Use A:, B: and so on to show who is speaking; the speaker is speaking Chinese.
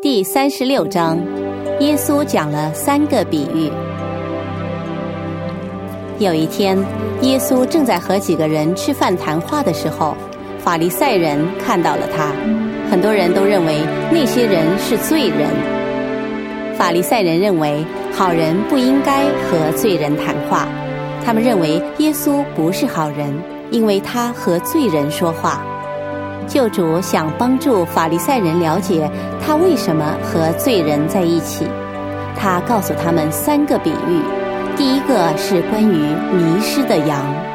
A: 第36章，耶稣讲了3个比喻。有一天，耶稣正在和几个人吃饭谈话的时候，法利赛人看到了他，很多人都认为那些人是罪人。法利赛人认为好人不应该和罪人谈话，他们认为耶稣不是好人，因为他和罪人说话。救主想帮助法利赛人了解他为什么和罪人在一起，他告诉他们3个比喻。第一个是关于迷失的羊。